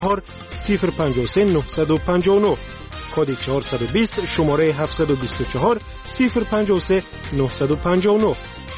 053 959 کد 420 شماره 724 053 959.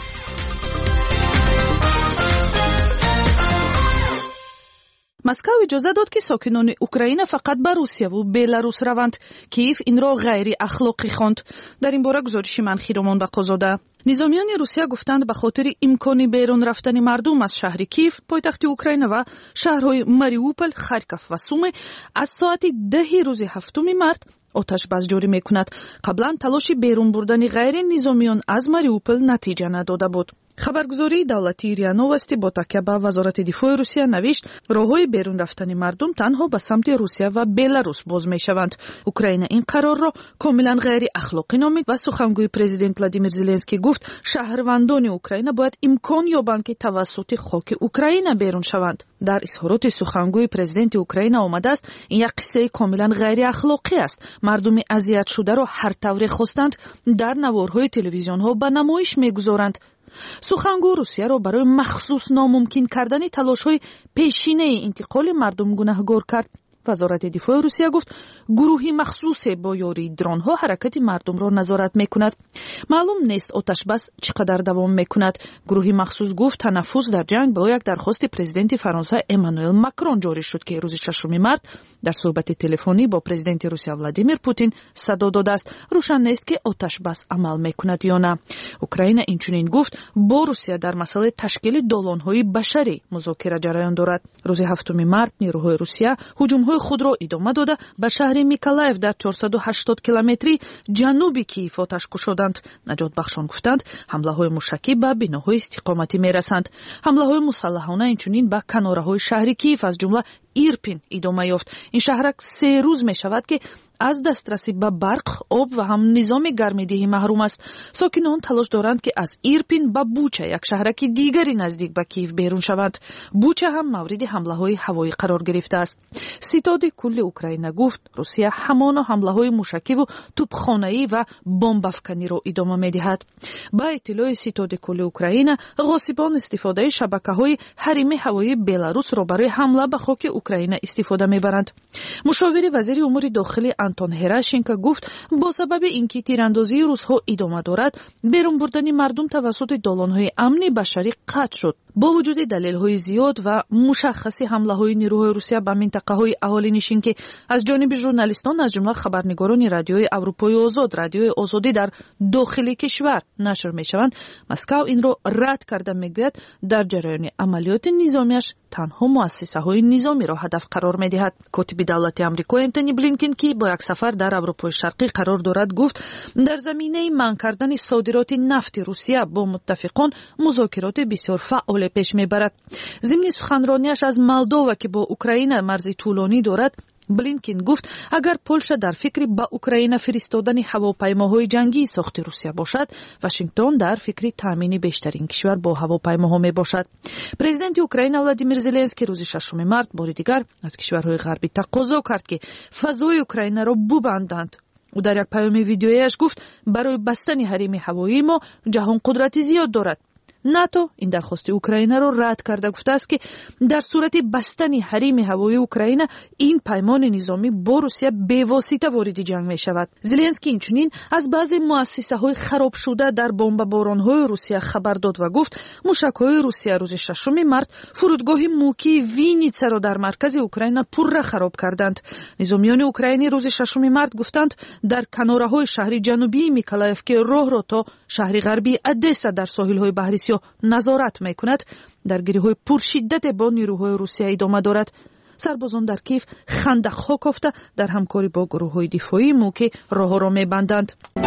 مسکو اجازه داد که ساکنان اوکراین فقط به روسیه و بلاروس روند. کیف این را غیر اخلاقی خواند. در این باره گزارش منخیرمان بقازاده. نظامیان روسیه گفتند به خاطر امکان بیرون رفتن مردم از شهر کیف پایتخت اوکراین و شهرهای ماریوپل، خارکوف و سومی از ساعت 10 روز 7 مارت آتش بس جاری میکند. قبلا تلاش بیرون بردن غیر نظامیان از ماریوپل نتیجه نداده بود. خبرگزاری دولتی ریاء نوستی با تکیه به وزارت دفاع روسیه نوشت راههای بیرون رفتن مردم تنها به سمت روسیه و بلاروس باز میشوند. اوکراین این قرار را کاملا غیر اخلاقی نامید و سخنگوی پرزیدنت ولادیمیر زلنسکی گفت شهروندان اوکراین باید امکان یابند که توسط خاک اوکراین بیرون شوند. در اظهارات سخنگوی پرزیدنت اوکراین آمده است این یک قصه کاملا غیر اخلاقی است. مردم اذیت شده را هر طور خواستند در نوارهای تلویزیون ها به نمایش میگذارند. سخنگوی روسیه را برای مخصوص ناممکن کردن تلاش‌های پیشینه انتقال مردم گناهکار کرد. وزارت دفاع روسیه گفت گروهی مخصوص با یاری درون‌ها حرکت مردم را نظارت می‌کند. معلوم نیست آتش بس چقدر دوام می‌کند. گروهی مخصوص گفت تنفس در جنگ با یک درخواست پرزیدنت فرانسه امانوئل ماکرون جاری شد که روز 6 مارت در صحبت تلفنی با پرزیدنت روسیه ولادیمیر پوتین صدا داده است. روشن نیست که آتش بس عمل می‌کند یا نه. اوکراین اینچنین گفت با روسیه در مسئله تشکیل دالان‌های بشری مذاکره جریان دارد. روز 7 مارت نیروهای روسیه هجوم خود را ادامه داده به شهر میکلایف در 480 کیلومتری جنوب کیف آتش کشیدند. نجات بخشان گفتند حمله های موشکی به بناهای استقامتی میرسند. حمله های مسلحانه اینچنین به کناره های شهر کیف از جمله ایرپین ادامه یافت. این شهرک 3 روز می شود که از دسترسی به برق، آب و هم نظام گرمایدهی محروم است. ساکنان تلاش دارند که از ایرپین به بوچه، یک شهرک دیگری نزدیک به کیف بیرون شوند. بوچه هم مورد حمله های هوایی قرار گرفته است. ستاد کل اوکراین گفت روسیه همان حمله های موشکی و توپخانه‌ای و بمب افکنی را ادامه می‌دهد. با اطلاع ستاد کل اوکراین، غاصبان استفاده شبکه‌های حریم هوایی بلاروس را برای حمله به خاک اوکراین استفاده می‌برند. مشاور وزیر امور داخلی آنتون هراشینکو گفت با سبب اینکه تیراندازی روس‌ها ادامه دارد، بیرون بردن مردم توسط دالان‌های امنی بشری قطع شد. با وجود دلایل زیاد و مشخص حمله‌های نیروهای روسیه به منطقه‌های اهالی نشین که از جانب ژورنالیستان از جمله خبرنگاران رادیوی اروپای آزاد، رادیوی آزادی در داخل کشور نشر می‌شوند، مسکو این را رد کرده می‌گوید در جریان عملیات نظامیش تنها مؤسسه‌های نظامی را هدف قرار می‌دهد. کاتب دولتی آمریکا انتونی بلینکن که با یک سفر در اروپای شرقی قرار دارد گفت در زمینه منع کردن صادرات نفت روسیه با متفقان مذاکرات بسیار فعال پیش میبرد. ضمن سخنرانیش از مولدووا که با اوکراین مرزی طولانی دارد، بلینکن گفت اگر پولشا در فکر با اوکراین فرستادن هواپیماهای جنگی ساخت روسیه باشد، واشنگتن در فکر تامین بیشترین کشور با هواپیماها می باشد. پرزیدنت اوکراین ولادیمیر زلنسکی روز 6 مارت بار دیگر از کشورهای غربی تقاضا کرد که فضای اوکراین را ببندند. او در یک پیام ویدیویش گفت برای بستن حریم هوایی ما جهان قدرت زیاد دارد. ناتو این درخواست اوکراین را رد کرده گفته است که در صورت بستن حریم هوایی اوکراین این پیمان نظامی با روسیه بواسطه وارد جنگ می شود. زلنسکی اینچنین از بعضی مؤسسه‌های خراب شده در بمباران‌های روسیه خبر داد و گفت موشک‌های روسیه روز 6 مارت فرودگاه موکی وینیتسا را در مرکز اوکراین پر خراب کردند. نظامیان اوکراینی روز 6 مارت گفتند در کناره‌های شهر جنوبی میکلایف که راه را تا شهر غربی ادسا در ساحل‌های بحری نظارت میکند، درگیری‌های پرشدت با نیروهای روسیه ادامه دارد. سربازان در کیف خندق‌ها کوفته در همکاری با گروه‌های دفاعی موکی راه را میبندند.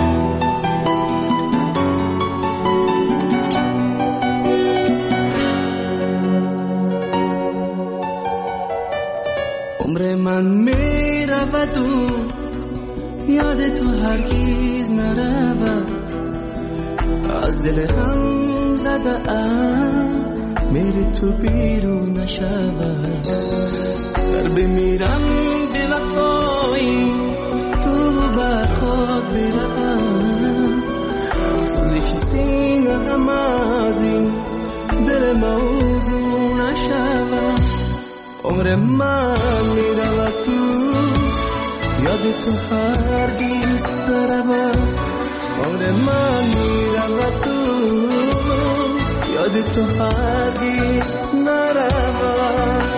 عمر من میرود و یاد تو هرگز نرود، از دل غم زده میری تو بیرون نشود. در بمیرم دل وفایی تو بر خود برم، سوزش سینه هم از این دل موضوع نشود. عمر من میرود تو یاد تو هرگز نرود عمر من میرود تو یاد تو هرگز نرود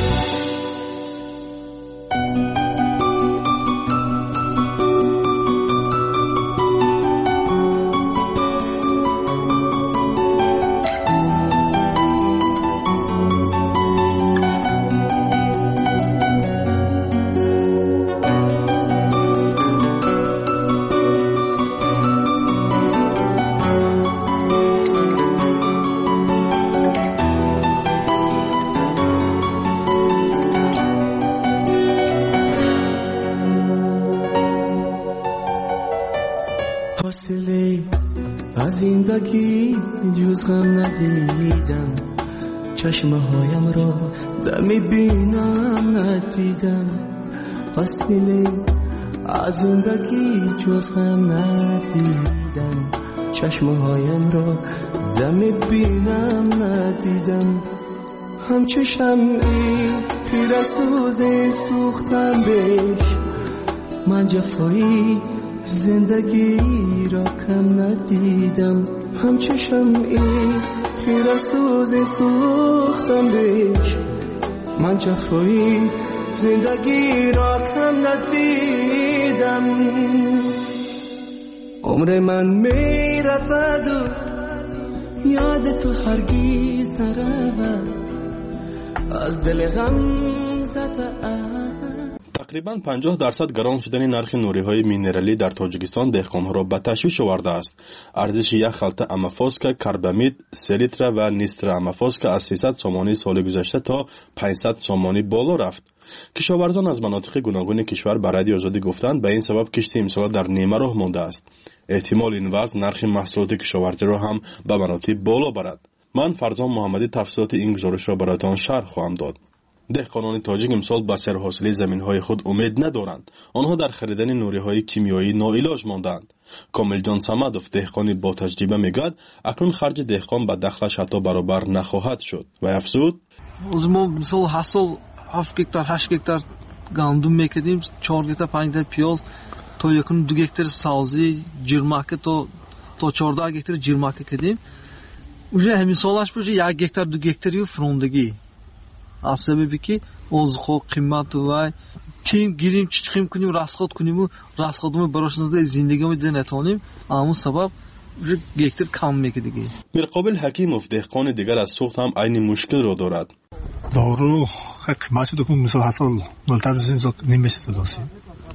حاصله از زندگی جز غم ندیدم چشمه هایم را دمی بینم ندیدم حاصله از زندگی جز غم ندیدم چشمه هایم را دمی بینم ندیدم همچو شمعی خیره سوز سوختم بهش من جفایی زندگی را کم ندیدم همچو شمعی خیره سوز سوختم بهش من جفایی زندگی را کم ندیدم عمر من می رود و یاد تو هرگز نرود از دل غم زده تقریباً 50% گران شدن نرخ نوری‌های مینرالی در تاجیکستان دهقان‌ها را به تشویش آورده است. ارزش یک خلطه امافاسکا، کربامید، 3 لیتر و نیستر امافاسکا از 300 سومانی سال گذشته تا 500 سومانی بالا رفت. کشاورزان از مناطق گوناگون کشور به رادیو آزادی گفتند به این سبب کشتی امسال در نیمه راه مانده است. احتمال این وضع نرخ محصولات کشاورزی را هم به مراتب بالا برد. من فرزان محمدی تفصیلات این گزارش را برایتان شرح خواهم داد. دهقانان تاجیک امسال به سرحاصلی زمین‌های خود امید ندارند. آنها در خریدن نوری‌های کیمیایی ناعلاج ماندند. کامل جان صمدوف دهقانی با تجربه میگوید اکنون خرج دهقان به دخلش حتی برابر نخواهد شد و افزود ما مثلا حاصل 7 گکتار 8 گکتار گندم میکردیم 4 گکتار 5 گکتار پیاز تا یکون 2 گکتار سبزی جرماکه تا 14 گکتار جرماکه کردیم. уже همین سالش باشه 1 گکتار 2 گکتاری فروندگی از سببی که اوضاع قیمت و تیم گیریم چیخیم کنیم راسخود کنیم و راسخودمون براش نده زندگیمو ده نتونیم همون سبب گکتر کم میشه دیگه. میرقابل حکیموف دهقان دیگر از سوخت هم عین مشکل را دارد. دارو قیمتش دکون مثلا حاصل بالاتر از این نمیشه داشتیم.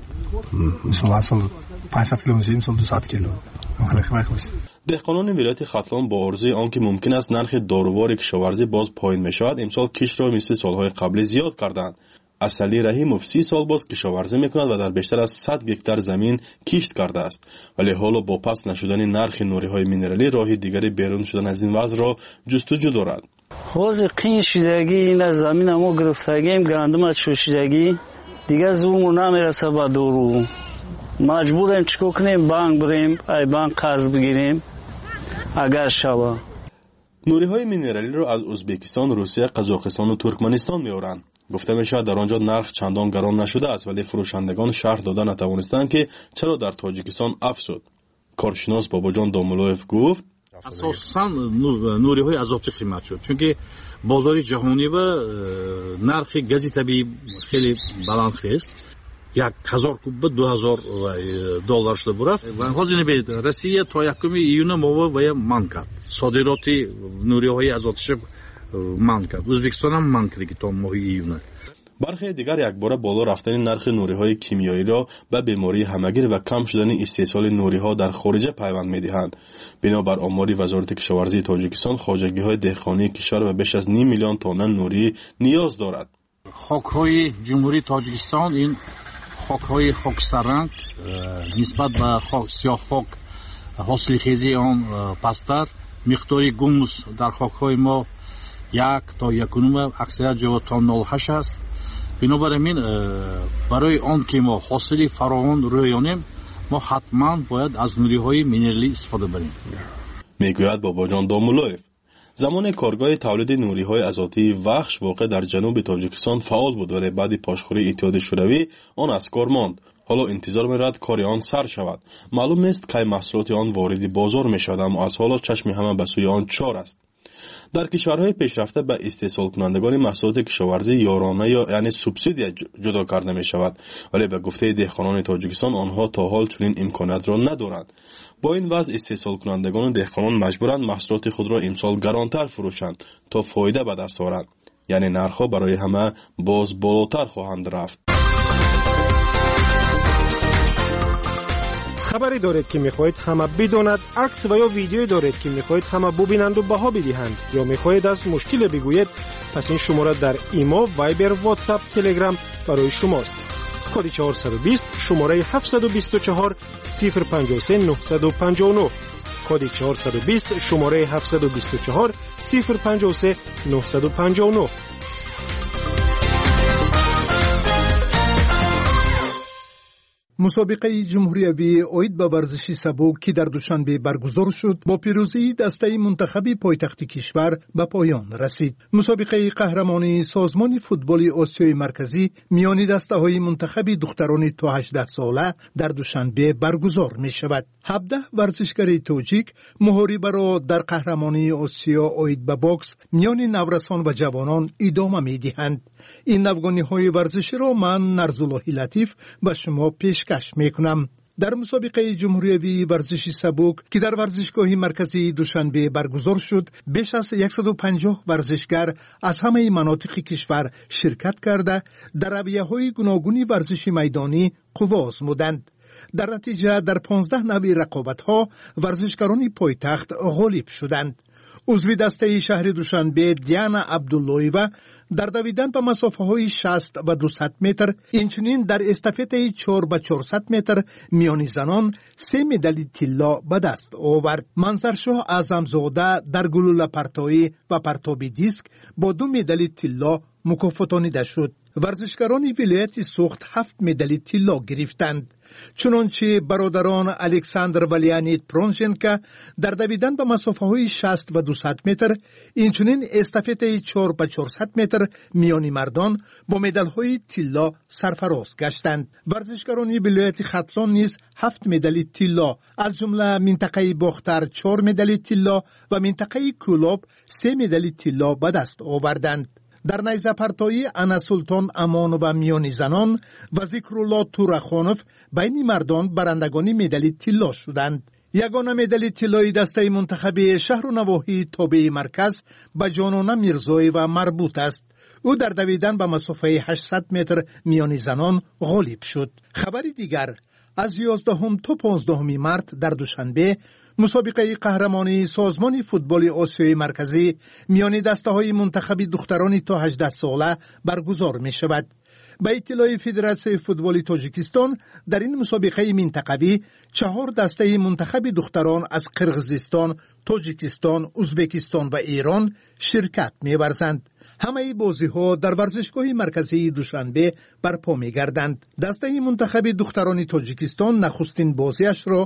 مثلا حاصل 500 کیلو میشه مثلا 200 کیلو. خیلی قیمت است. دهقانان ولایت ختلان با آرزوی آنکه ممکن است نرخ دارووار کشاورزی باز پایین میشود امسال کشت را مثل سالهای قبل زیاد کردند. اصلی رحیموف 30 سال باز کشاورزی میکند و در بیشتر از 100 گکتار زمین کشت کرده است ولی حالا با پس نشدن نرخ نوری‌های مینرالی راه دیگری بیرون شدن از این وضع را جستجو دارد. حاضر قین شدگی این زمین ما گرفتگیم گندم از شوشیدگی دیگه زوم نمیرسه با دارو مجبوریم چیکار کنیم بانک بریم ای بانک قرض بگیریم اگر شود. نوری‌های مینرالی را از ازبکستان، روسیه، قزاقستان و ترکمنستان میآورند. گفته میشود در آنجا نرخ چندان گران نشده است ولی فروشندگان شرح دادن نتوانستند که چرا در تاجیکستان افزود. کارشناس باباجان دامولویف گفت اساساً نوری‌های اضافه قیمت شد چون بازار جهانی و نرخ گاز طبیعی خیلی بلند است. 1000 کوب به $2000 شده برفت و حاضر به روسیه تا 1 ایون ما و من کرد صادرات نوری‌های اضافه من کرد. ازبکستان هم من کرد تا ماه ایون. برخی دیگر یک بار بالا رفتن نرخ نوری‌های کیمیایی را به بیماری همگیر و کم شدن استحصال نوری‌ها در خارج پیوند می‌دهند. بنابر آمار وزارت کشاورزی تاجیکستان خواجگی‌های دهقانی کشور به بیش از 9 میلیون تن نوری نیاز دارد. خاک‌های جمهوری تاجیکستان این خاک‌های خاکستررنگ نسبت به سیاه خاک حاصلخیزی آن پستر مقدار گوموس در خاک‌های ما 1 تا 1.9 اکثریت جا تا 0.8 است. بنابراین برای آن که ما حاصل فراوان رویانیم ما حتما باید از نوری‌های مینرالی استفاده بریم. میگوید باباجان دامولویف. زمان کارگاه تولید نوری‌های ازاتی وخش واقع در جنوب تاجیکستان فعال بود، ولی بعد پاشخوری اتحاد شوروی آن از کار ماند. حالا انتظار می‌رود کار آن سر شود. معلوم نیست کی محصولات آن وارد بازار می‌شود، اما از حالا چشم همه به سوی آن چار است. در کشورهای پیشرفته به استحصال کنندگان محصولات کشاورزی یارانه یا یعنی سوبسیدی جدا کرده می شود، ولی به گفته دهقانان تاجیکستان آنها تا حال چنین امکانات را ندارند. با این وضع استحصال کنندگان و دهقانان مجبورند محصولات خود را امسال گرانتر فروشند تا فایده به دست آورند، یعنی نرخ‌ها برای همه باز بالاتر خواهند رفت. خبری دارید که میخواهید همه بداند، عکس و یا ویدیویی دارید که میخواهید همه ببینند و بها بدهند، یا میخواهید از مشکل بگویید، پس این شماره در ایما، وایبر، واتساپ، تلگرام برای شماست. کد 420 شماره 724 053 959. کد 420 شماره 724 053 959. مسابقه جمهوریوی اوید به ورزش سبک که در دوشنبه برگزار شد با پیروزی دسته منتخب پایتخت کشور به پایان رسید. مسابقه قهرمانی سازمان فوتبال آسیای مرکزی میان دسته های منتخب دختران تا 18 ساله در دوشنبه برگزار می شود. 17 ورزشکار تاجیک محاربه را در قهرمانی آسیا اوید به باکس میان نورسان و جوانان ادامه می دهند. این نوگانی های ورزشی را من نرزالله لطیف به شما پیشکش می کنم. در مسابقه جمهوریوی ورزشی سبک که در ورزشگاه مرکزی دوشنبه برگزار شد، بیش از 150 ورزشگر از همه مناطق کشور شرکت کرده در رویه‌های گوناگون ورزشی میدانی قوا آزمودند. در نتیجه در 15 نوع رقابت‌ها ورزشکاران پایتخت غالب شدند. عضو دسته شهر دوشنبه دیانا عبداللهیوه در دویدن به مسافه های 60 و 200 متر، اینچنین در استافت 4 به 400 متر میان زنان 3 مدال طلا به دست آورد. منظرشاه اعظمزاده در گلوله پرتایی و پرتاب دیسک با 2 مدال طلا مکافاتانیده شد. ورزشکاران ولایت سوخت 7 مدال طلا گرفتند. چنانچه برادران الکساندر و لیانید پرونشنکا در دویدن به مسافه های 60 و 200 متر، اینچنین استافت 4 به 400 متر میانی مردان با مدال های طلا سرفراز گشتند. ورزشکاران ولایت ختلان نیز 7 مدال طلا، از جمله منطقه باختر 4 مدال طلا و منطقه کولاب 3 مدال طلا به دست آوردند. در نیزه پرتایی انا سلطان امان و میانی زنان و ذکرالله تورخانف بین مردان برندگان مدال طلا شدند. یگانه مدال طلای دسته منتخب شهر و نواحی تابع مرکز به جانانه میرزایی و مربوط است. او در دویدن به مسافه 800 متر میانی زنان غالب شد. خبری دیگر، از 11 تا 15 مارس در دوشنبه مسابقه قهرمانی سازمان فوتبال آسیای مرکزی میان دسته های منتخب دختران تا 18 ساله برگزار می شود. به اطلاع فدراسیون فوتبال تاجیکستان، در این مسابقه منطقوی 4 دسته منتخب دختران از قرقیزستان، تاجیکستان، ازبکستان و ایران شرکت می‌ورزند. همه بازی‌ها در ورزشگاه مرکزی دوشنبه برپا می‌گردند. دسته منتخب دختران تاجیکستان نخستین بازیش را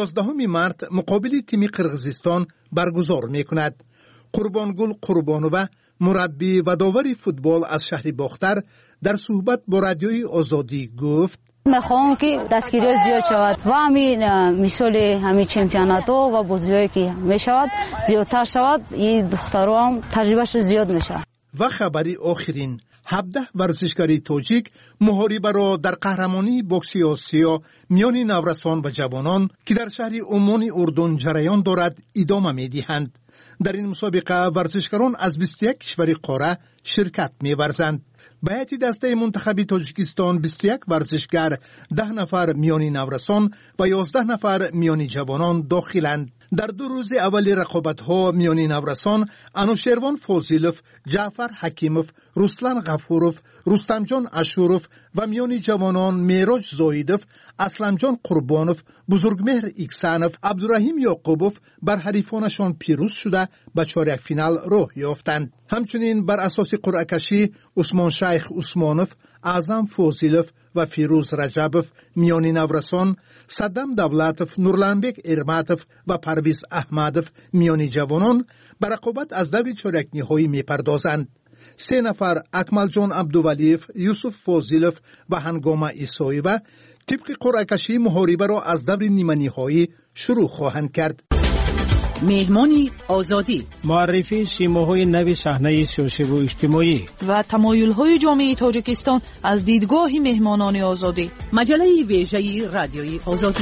11 مارس مقابل تیم قرقیزستان برگزار می‌کند. قربانگل قربانووا، مربی و داور فوتبال از شهر باختر، در صحبت با رادیوی آزادی گفت: میخوام که دستگیری زیاد شود و همین مثال همین چمپیونات و بازی‌هایی که میشود زیادتر شود، این دخترها هم تجربهش زیاد میشه. و خبری آخرین، 17 ورزشکار تاجیک محاربه را در قهرمانی بوکسی آسیا میان نورسان و جوانان که در شهر عمان اردن جریان دارد ادامه می‌دهند. در این مسابقه ورزشکاران از 21 کشور قاره شرکت می‌ورزند. به هیئت دسته منتخب تاجیکستان 21 ورزشگر، 10 نفر میانی نورسان و 11 نفر میانی جوانان داخلند. در 2 روز اول رقابت‌ها میانی نورسان، انوشیروان فاضلوف، جعفر حکیموف، رسلان غفوروف، رستمجان اشوروف و میانی جوانان میراج زایدوف، اسلمجان قربانوف، بزرگمهر ایکسانوف، عبدالرحیم یعقوبوف بر حریفانشان پیروز شده به چهارک فینال راه یافتند. همچنین بر اساس قرعه کشی عثمان شیخ عثمانوف، اعظم فوزیلوف و فیروز رجبوف میانی نورسان، صدام دولتوف، نورلانبک ارماتوف و پرویز احمدوف میانی جوانان به رقابت از دور چهارک نهایی میپردازند. 3 نفر اکمل جان عبدولیف، یوسف فوزیلوف و هنگامه ایساییوه طبق قرعه کشی محاربه را از دور نیمه نهایی شروع خواهند کرد. مهمانی آزادی، معرفی سیماهای نو صحنه سیاسی و اجتماعی و تمایل‌های جامعه تاجیکستان از دیدگاه مهمانان آزادی. مجله ویژه رادیوی آزادی.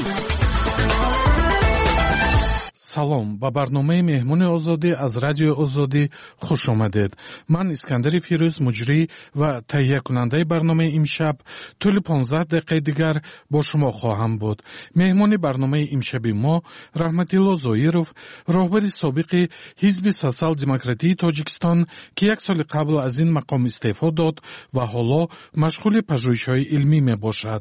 салом ба барномаи меҳмони озодӣ аз радиои озодӣ хуш омадед. ман искандари фирӯз муҷрӣ ва таҳиякунандаи барномаи имшаб тӯли 15 дақиқаи дигар бо шумо хоҳам буд. меҳмони барномаи имшаби мо раҳматилло зоиров, роҳбари собиқи ҳизби социал-демократии тоҷикистон ки 1 соли қабл аз ин мақом истеъфо дод ва ҳоло машғули пажӯҳишҳои илмӣ мебошад.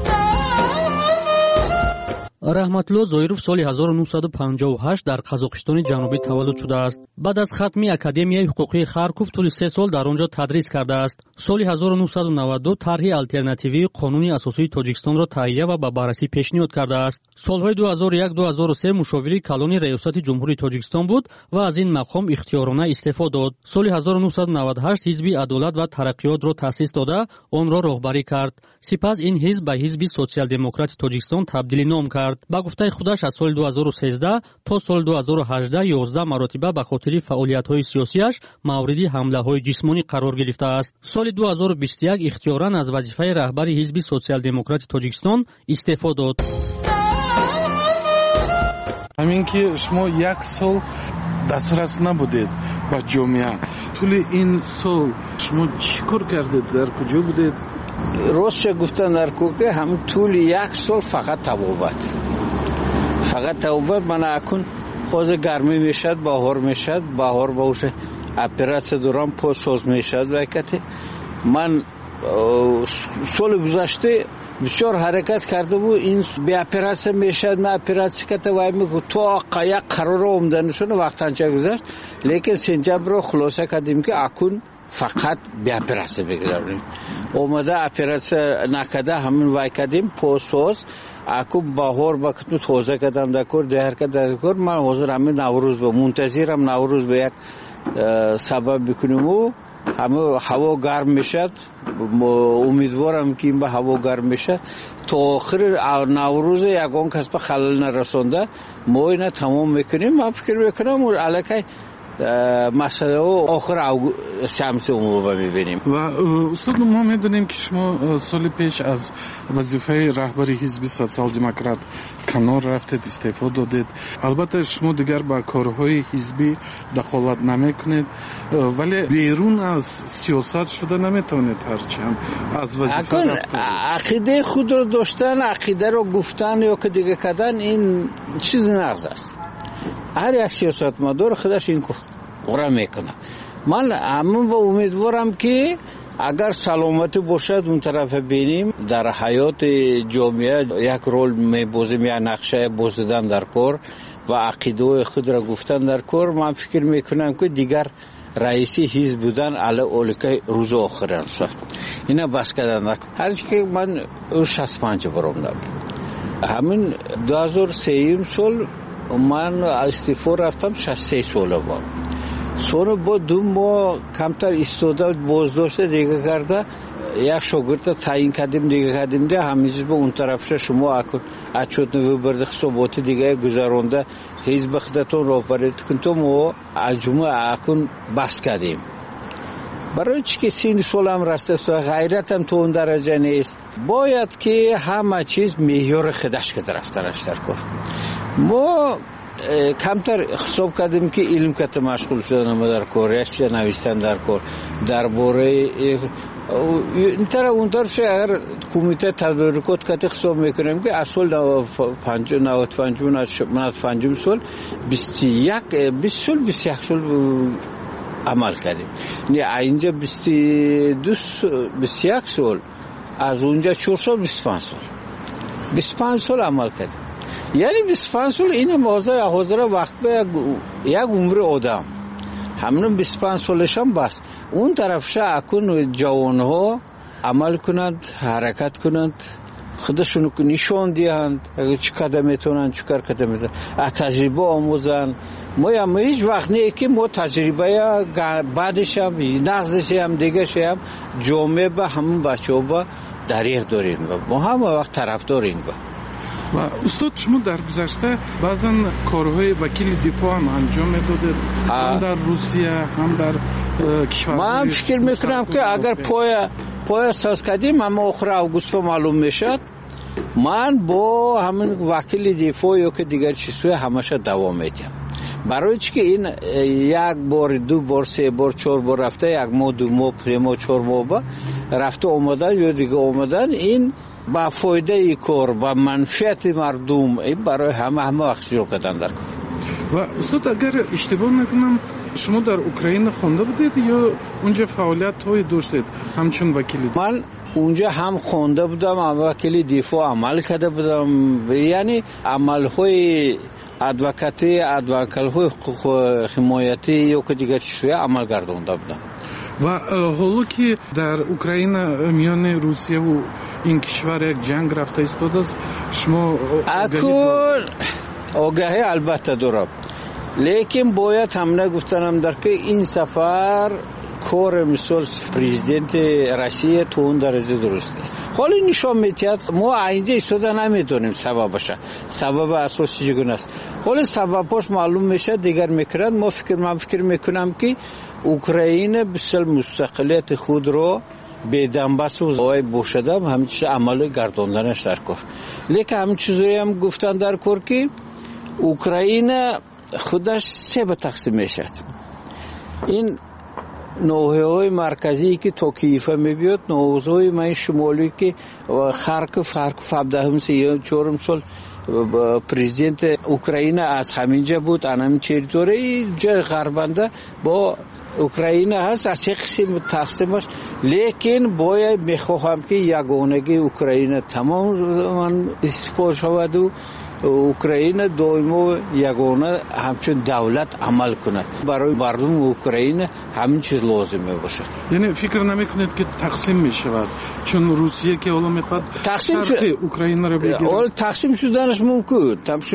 раҳматулло зоиров соли 1958 дар қазоқистони ҷанубӣ таваллуд шудааст. баъд аз хатми академияи ҳуқуқии харков тӯли 3 сол дар он ҷо тадрис кардааст. соли 1992 тарҳи алтернативии қонуни асосии тоҷикистонро таҳия ва ба баррасӣ пешниҳод кардааст. солҳои 2001-2003 мушовири калони раёсати ҷумҳури тоҷикистон буд ва аз ин мақом ихтиёрона истеъфо дод. соли 1998 ҳизби адолат ва тараққиётро таъсис дода онро роҳбарӣ кард. сипас ин ҳизб ба ҳизби социал-демократи тоҷикистон табдили ном кард. ба гуфтаи худаш аз соли 2013 то соли 2018 11 маротиба ба хотири фаъолиятҳои сиёсиаш мавриди ҳамлаҳои ҷисмонӣ қарор гирифтааст. соли 2021 ихтиёран аз вазифаи раҳбари ҳизби социал-демократи тоҷикистон истеъфо дод. ҳамин ки шумо 1 сол дастрас набудед ба ҷомеа, тӯли ин сол шумо чӣ кор кардед, дар куҷо будед? ростча гуфтан дар кӯка ҳам тӯли 1 сол фақат табобат мана акун ҳозир гармӣ мешад, баҳор мешад, баҳор баша оператсия дорам, посоз мешад. вайкате ман соли гузашта бисёр ҳаракат кардаму ин беоператсия мешад, ма оператсия ката вай мегу то як қарора омданашона вақтанча гузашт, лекин сентябрро хулоса кардем ки акун фақат беоператсия бигузаронем. омада оператсия накарда ҳамин вай кардем, посоз акун баҳор ба куту тоза кардам дакор, деҳар кардам дакор. ман ҳозир ҳамин наврӯз ба мунтазирам, наврӯз ба як сабаб бикунему ҳама ҳаво гарм мешад. умедворам ки ин ба ҳаво гарм мешад. то охири наврӯз ягон кас ба халал нарасонда мо ина тамом мекунем. ман фикр мекунам аллакай масъалаҳо охири сентябр мебинем. ва устод мо медонем ки шумо соли пеш аз вазифаи раҳбари ҳизби социал-демократ канор рафтед, истеъфо додед. албатта шумо дигар ба корҳои ҳизбӣ дахолат намекунед, вале берун аз сиёсат шуда наметавонед ҳарчанд аз вазифа рафтед. ақидаи худро доштан, ақидаро гуфтан ё ки дига кардан ин чизи нағз аст. ҳар як сиёсатмадор худаш ин қура мекунад. ман ҳамин ба умедворам ки агар саломатӣ бошад он тарафа бинем дар ҳаёти ҷомеа як рол мебозем, як нақша боздидан дар кор ва ақидаҳои худро гуфтан дар кор. ман фикр мекунам ки дигар раиси ҳизб будан ала оликай рӯзи охир аст. ина бас кардан ҳарчи ки ман 65 баромдам. ҳамин 2003 сол ман истеъфо рафтам, 63 сола бо. соли бо 2 моҳ камтар истода боздошта дига карда як шогирда таъин кардем, дига кардем да ҳамин чиз бо он тарафша шумо отчётни выборди ҳисоботи дига гузаронда ҳизби худатон роҳбарӣ кун то мо аҷума акун баҳс кардем. барои чӣ ки синни солам растаст ва ғайратам то он дараҷа нест, бояд ки ҳама чиз меъёри худаш када рафтанаш дар кор. мо камтар ҳисоб кардем ки илм ката машғул шуданама дар кор, якча навистан дар кор дар бораи интара унтарша агар кумита тадбиркот ката ҳисоб мекунем ки аз соли 95 сол 21 сол амал кардем. не аинҷа 21 сол, аз унҷа 4 сол 25 сол 25 сол амал кардем. яъне 25 сол ин ҳозира вақт ба як умри одам. ҳамин 25 солашам бас. он тарафша акун ҷавонҳо عمل کنند، حرکت کنند، خودشون نشون دهند چه کار میتونن چه کار میتونن، از تجربه آموزن. ما هیچ وقت نه که ما تجربه بعدش هم نقضش هم دیگه هم جامعه به همون بچه‌ها با دریغ داریم، ما هم وقت طرفدار این با. و استاد شما در گذشته بعضا کارهای وکیل دفاع هم انجام میدادید، هم در روسیه هم در کشور. من فکر میکنم که اگر پای اساس کردیم اما آخر اوگوست معلوم میشد، من با همین وکیل دفاع یا که دیگر چیزهای همشه دوام میدم. برای چی که این یک بار دو بار سه بار چهار بار رفته، یک ماه دو ماه سه ماه چهار ماه با رفته اومدن یا دیگه اومدن، این با فایده ای کار با منفعت مردم این برای همه وقت شروع کردن در کار. و استاد اگر اشتباه نکنم شما در اوکراین خونده بودید یا اونجا فعالیت های داشتید همچون وکیل؟ من اونجا هم خونده بودم، هم وکیل دفاع عمل کرده بودم، یعنی عمل های ادوکاتی های حمایتی یا که دیگر چیزهای عمل گردانده بودم. و حالا که در اوکراین میان روسیه و این کشور یک جنگ رفته ایستاده است، شما آگاهی البته دارم، لیکن باید هم نگفتنم در که این سفر کار مثال پرزیدنت روسیه تو اون درجه درست است. حالا نشان میدهد ما اینجا ایستاده نمیدونیم سببش، سبب اساسی چگونه است. حالا سببش معلوم میشه دیگر میکنند. من فکر میکنم که اوکراین بسیار مستقلیت خود رو به دنباس و زوای بوشده همین چیز عمل گرداندنش در کار. لیکن همین چیزایی هم گفتن در کار که اوکراین خودش سه به تقسیم میشد. این نوحه‌های مرکزی که تا کیف میبیاد، نوحه‌های من شمالی که خارکوف 17 سال پرزیدنت اوکراین از همینجا بود، همین تریتوری جای غربنده با اوکراین هست، از یک قسم تقسیمش. لیکن باید میخواهم که یگانگی اوکراین تمام استفاده شود و اوکراین دائما یگانه همچون دولت عمل کند. برای مردم اوکراین همین چیز لازمه باشه. یعنی فکر نمیکنید که تقسیم میشود؟ چون روسیه که حالا میخواد اوکراین رو بگیره. تقسیم شدنش ممکن،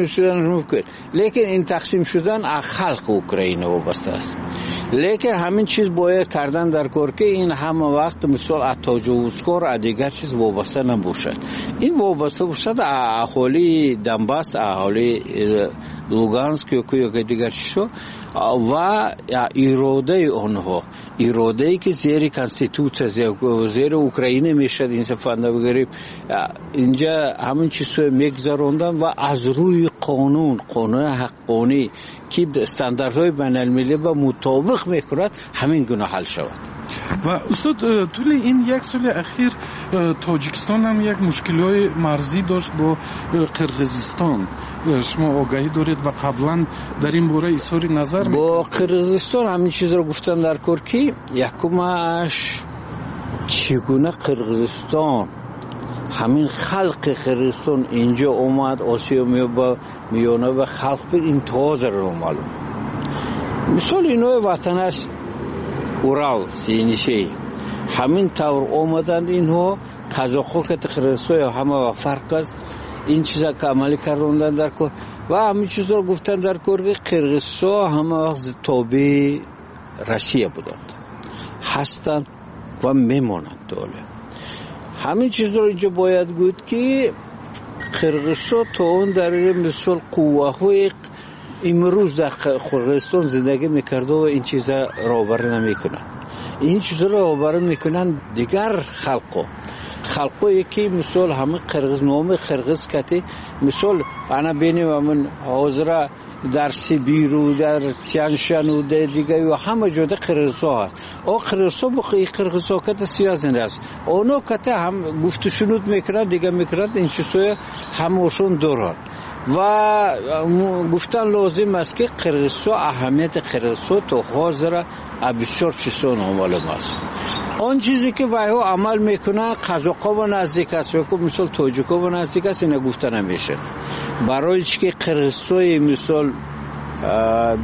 لیکن این تقسیم شدن از خلق اوکراین وابسته است. لیکن همین چیز باید کردن در کار که این همه وقت مثال از تجاوزکار از دیگر چیز وابسته نباشد. این وابسته باشد اهالی دنباس، اهالی لوگانسک یا دیگر چیزها و اراده آنها، اراده‌ای که زیر کانستیتوسیه زیر اوکراین میشد این سفنده بگیریم. اینجا همین چیزها میگذراندن و از روی قانون حقانی که استانداردهای بین المللی با مطابق میکند همین گونه حل شود. و استاد طول این یک سال اخیر تاجیکستان هم یک مشکلات مرزی داشت با قرقیزستان، شما آگاهی دارید و قبلا در این باره اظهار نظر با قرقیزستان همین چیز رو گفتن در کار که یکمش چگونه قرقیزستان همین خلق قرقیزستان اینجا اومد آسیا میانه و خلق به این تازه رو معلوم. مثال اینو وطنش اورال سینیشی همین طور اومدند اینها قزاق‌ها که قرقیزستان همه فرق است این چیزا که عملی کردن در کار و همین چیزا رو گفتن در کار که قرقیزستان همه وقت تابع روسیه بودند هستند و میمانند دوله. همین چیز رو اینجا باید گفت که قرقیزستان تا اون درجه مثل قوه‌های امروز در قرقیزستان زندگی میکرده و این چیزا راهبری نمیکنن. این چیزا رو راهبری میکنن دیگر خلقو که مثال همه قرقیز نام قرقیز کتی مثال انا بینیم من حاضر در سیبیر و در تیانشان و در دیگه و همه جاده قرقیزستان هست. او قرقیزستان بخی قرقیزستان کت سیازن است. اونا کت هم گفت شنود میکنند دیگه میکنند این چیزا همشون دارن و گفتن لازم است که قرقیزستان اهمیت قرقیزستان تو حاضر بسیار چیزا معلوم است. آن چیزی که وایو عمل میکنه قزاق‌ها و نزدیک است و مثلا تاجیک‌ها و نزدیک است اینو گفته نمیشه. برای چی که قرقیزستان مثلا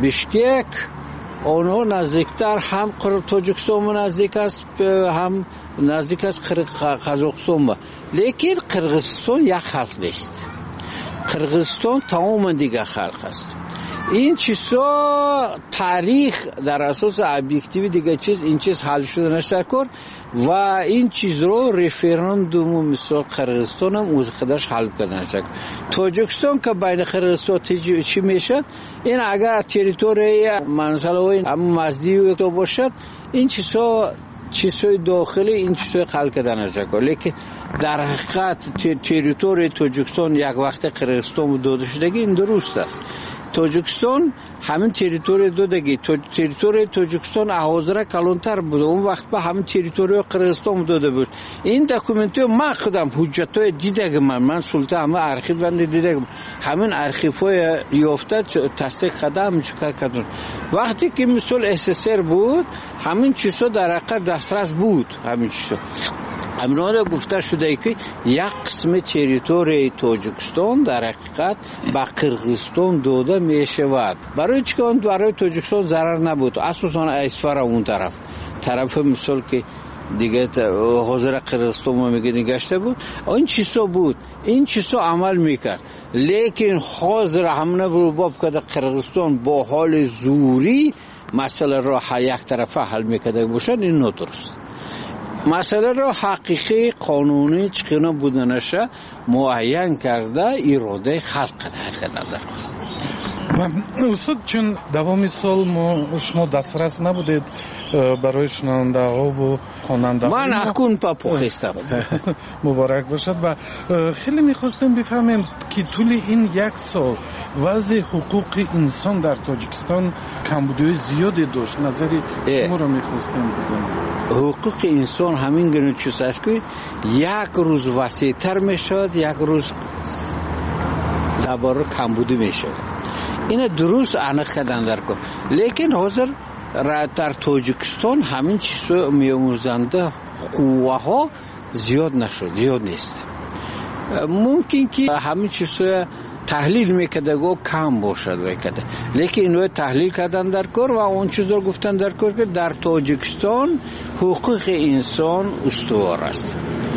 بیشکک اونها نزدیکتر هم تاجیکستان نزدیک است هم نزدیک از قزاقستان با، لیکن قرقیزستان یک خلق نیست. قرقیزستان تمام دیگه خلق است. این چیزا تاریخ در اساس ابجکتیو دیگه چیز این چیز حل شده نشکر و این چیز رو رفراندوم مثل قرقیزستان هم از خودش حل کرده نشکر. تاجیکستان که بین قرقیزستان چی میشه؟ این اگر تریتوری منزلوی مزدی تو باشد این چیزای داخلی این چیزای خلق کرده نشکر. لیکن در حقیقت تریتوری تاجیکستان یک وقت قرقیزستان داده شدگی این درست است. تاجیکستان همین تریتوری دادگی تریتوری تاجیکستان حاضر کلانتر بود، اون وقت به همین تریتوری قرقیزستان داده بود. این دکومنتی من خودم حجتای دیدگم من سلطه همه ارخیو بنده دیدگم، همین ارخیوهای یافته تصدیق خدام چکار کردن. وقتی که مثل SSR بود همین چیزا در حقیقت دسترس بود. همین چیزا امروز گفته شده که یک قسم تریتوری تاجیکستان در حقیقت به قرقیزستان داده می شود. برای چی که اون برای تاجیکستان ضرر نبود، اساسا اسفر اون طرف مثل که دیگه حاضر قرقیزستان ما میگه نگشته بود، این چیزا بود، این چیزا عمل میکرد. لیکن حاضر همونه باب که قرقیزستان با حال زوری مسئله را یک طرفه حل میکرده باشد، این نادرست. مسئله را حقیقی قانونی چقدر بودنشه معین کرده اراده خلق کرده در استاد چون دوام سال ما شما دسترس نبودید برای شنونده ها و خواننده ها. من اکنون پاپوخستم. مبارک باشد. و خیلی میخواستم بفهمیم که طول این یک سال وضع حقوق انسان در تاجیکستان کمبودی زیادی داشت. نظری شما رو میخواستم بدونم. حقوق انسان همین گونه چیز است که یک روز وسیع‌تر میشد، یک روز درباره کمبودی میشد. این درست عنق کردن در کن. لیکن حاضر در تاجیکستان همین چیزا میاموزنده قوه ها زیاد نشد، زیاد نیست. ممکن که همین چیزا تحلیل میکرده گو کم باشد وکده، لیکن اینو تحلیل کردن در کار و اون چیز رو گفتن در کار که در تاجیکستان حقوق انسان استوار است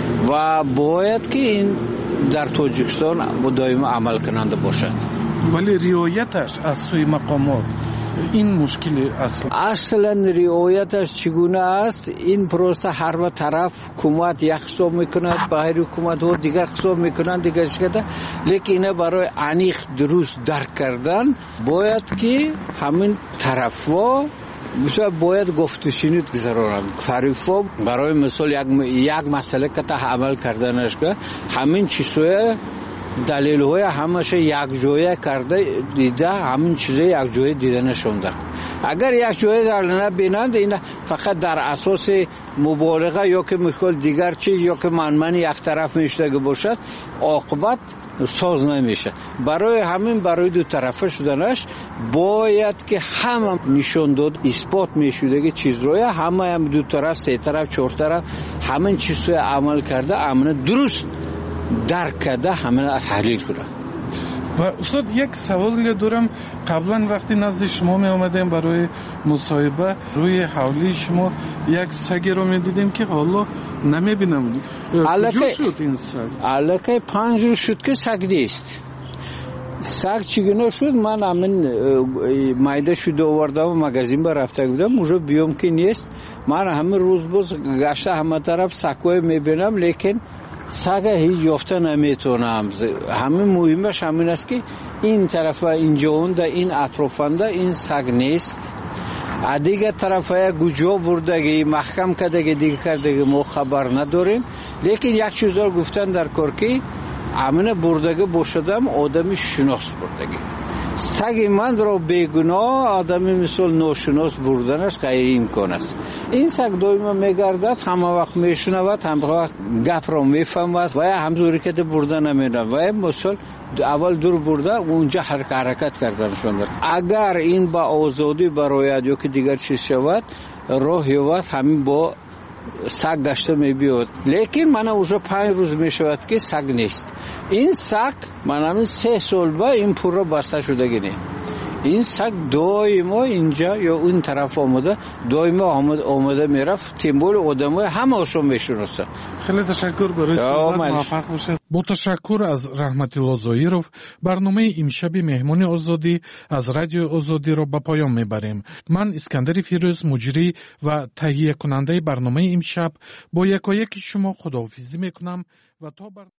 و باید که این در تاجیکستان دائما عمل کننده باشد. ولی رعایتش از سوی مقامات این مشکل اصلا رعایتش چگونه است؟ این پروسه هر طرف حکومت یک حساب میکند، باهر حکومت ها دیگر حساب میکنند دیگر شده. لیکن اینه برای عمیق درست درک کردن باید که همین طرف ها باید گفت و شنید گذارن. طرف ها برای مثال یک مسئله که تا عمل کردنش که همین چیزهای دلیل های همشه یک جایه کرده دیده، همین چیزه یک جایه دیده نشونده. اگر یک جایه در نبینند این فقط در اساس مبالغه یا که میخواد دیگر چیز یا که منمنی یک طرف میشتگه باشد عاقبت ساز نمیشه. برای همین برای دو طرفه شدنش باید که همه نشون داد اثبات میشوده که چیز روی همه هم دو طرف سه طرف چهار طرف همین چیز روی عمل کرده امن درست درک کرده همه از تحلیل کنه. و استاد یک سوال دارم. قبلا وقتی نزد شما می آمدیم برای مصاحبه روی حولی شما یک سگ رو می دیدیم که حالا نمی بینم. کجا شد این سگ؟ علاقه 5 روز شد که سگ نیست. سگ چگونه شد؟ من همین مایده شد آوردم و مگزین بر رفته بودم اونجا بیام که نیست. من همین روز باز گشته همه طرف سگوی می بینم لیکن سگ هیچ یافته نمیتونم. همین مهمش همین است که این طرف اینجا اونده این اطرافنده این سگ نیست. دیگه طرفای گوجا بردگی محکم کردگی دیگه کردگی ما خبر نداریم. لیکن یک چیز رو گفتن در کار که امن بردگی باشدم آدمی شناس بردگی. سگ من را بیگناه آدمی مثل ناشناس بردنش غیر امکان است. این سگ دائما میگردد، همه وقت میشنود، همه وقت گپ را میفهمد و همزوری که بردن نمیدن و مثل اول دور برده اونجا حرکت کردنشون دارد. اگر این با آزادی برایت یا که دیگر چیز شود راه یابد همین با سگ گشته میبیاد. لیکن من اونجا 5 روز میشود که سگ نیست. این سگ من همین 3 سال با این پورا بسته شده گینه. این سگ دائما اینجا یا اون طرف آمده دائما آمده میرفت تیمبول آدمای همه‌شون میشناسه. خیلی تشکر برای صحبت، موفق باشید. با تشکر از رحمتالله زاهرов برنامه امشب مهمان آزادی از رادیو آزادی را به پایان میبریم. من اسکندر فیروز مجری و تهیه کننده برنامه امشب با یکایک شما خداحافظی میکنم و تا